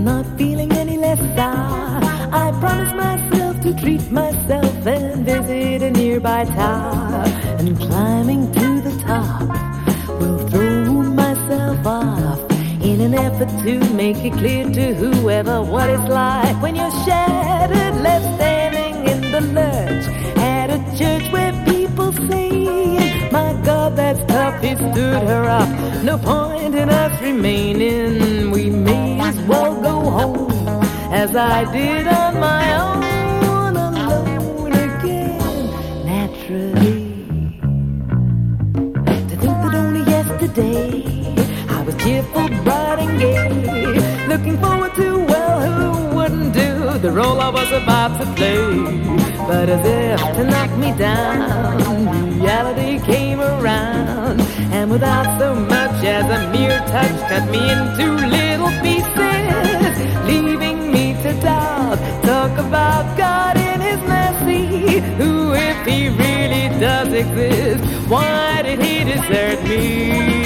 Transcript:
I'm not feeling any less sour. I promised myself to treat myself and visit a nearby tower. And climbing to the top, will throw myself off in an effort to make it clear to whoever what it's like when you're shattered, left standing in the lurch at a church where people say, my God, that's tough, he stood her up. No point in us remaining, we may as well go home as I did on my own, alone again, naturally. To think that only yesterday I was cheerful, bright and gay, looking forward to, well, who wouldn't do the role I was about to play. But as if to knock me down, reality came around, and without so much as a mere touch, cut me into little pieces, leaving me to doubt. Talk about God in His mercy, who, if He really does exist, why did He desert me?